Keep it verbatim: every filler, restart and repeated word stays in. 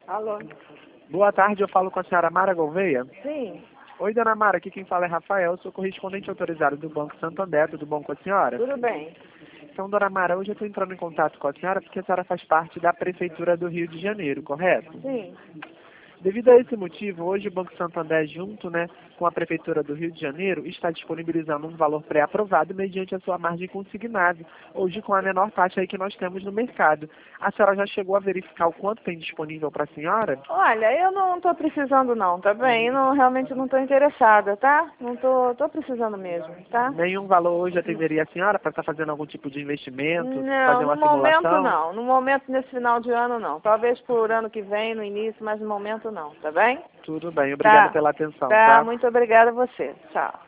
Alô? Boa tarde, eu falo com a senhora Mara Gouveia. Sim, Oi, dona Mara, aqui quem fala é Rafael, sou correspondente autorizado do Banco Santander, tudo bom com a senhora? tudo bem. Então, dona Mara, hoje eu estou entrando em contato com a senhora porque a senhora faz parte da Prefeitura do Rio de Janeiro, correto? Sim. Devido a esse motivo, hoje o Banco Santander, junto né, com a Prefeitura do Rio de Janeiro, está disponibilizando um valor pré-aprovado mediante a sua margem consignada, hoje com a menor taxa aí que nós temos no mercado. A senhora já chegou a verificar o quanto tem disponível para a senhora? Olha, eu não estou precisando não, tá bem? Eu não, realmente não estou interessada, tá? Não estou tô, tô precisando mesmo, tá? Nenhum valor hoje atenderia a senhora para estar fazendo algum tipo de investimento, Não, fazer no uma momento simulação? não. No momento, nesse final de ano, não. Talvez por ano que vem, no início, mas no momento não, tá bem? Tudo bem, obrigado Tá. pela atenção, Tá, tá? muito obrigada a você. Tchau.